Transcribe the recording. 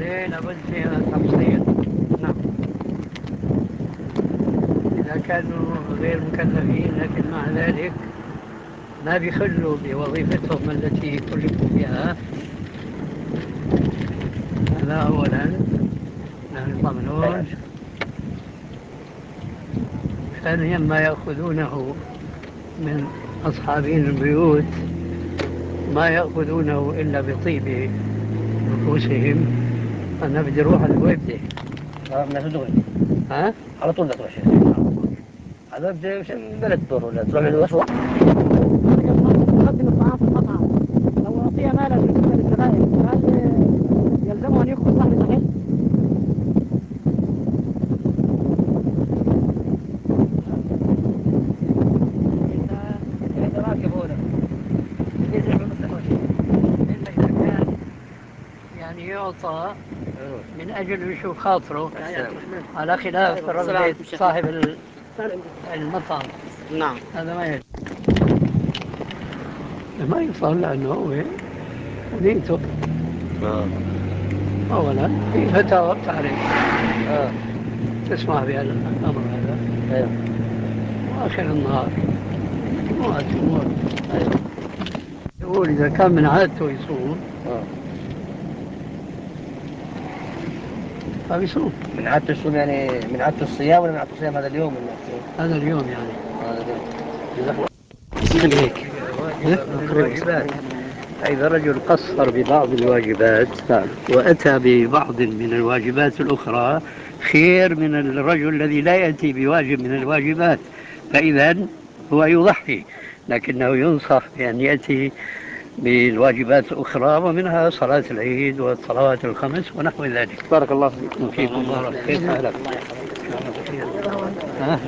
إيه لابد فيها تفصيل. نعم. إذا كانوا غير مكلفين لكن مع ذلك ما بيخلوا بوظيفتهم التي كلفوا بها، هذا أولا. نحن ضامنون. ثانيا ما يأخذونه من أصحابين البيوت ما يأخذونه إلا بطيب نفوسهم. أنا بدي أروح على الوالدة. الناس دغري. ها؟ على طول تروح شيخ. هذا بدي بلد دور ولا تروح للمشروع. تقدم الطعام في المطعم، لو أعطيها مالا بالنسبة للزبائن هل يلزمه أن يأخذ صاحب المحل؟ إذا راكب هنا ينزل في المستشفى. إلا إذا كان يعني يعطى من أجل يشوف خاطره، على خلاف رغبة صاحب المطعم. نعم. هذا ما يجوز. ما يصل لأنه هو نيته. أولا في فتاوى تعرف تسمع بهذا الأمر هذا. أيوه. وآخر النهار مجموعة أمور. يقول إذا كان من عادته يصوم فبيصوم. من عادة الصوم يعني من عادة الصيام ولا من عادة الصيام هذا اليوم ولا؟ هذا اليوم يعني. هذا اليوم. هيك الواجبات. إذا رجل قصر ببعض الواجبات وأتى ببعض من الواجبات الأخرى خير من الرجل الذي لا يأتي بواجب من الواجبات، فإذا هو يضحي، لكنه ينصح بأن يأتي بالواجبات الأخرى ومنها صلاة العيد والصلوات الخمس ونحو ذلك. بارك الله فيك. وفيكم بارك. كيف حالك؟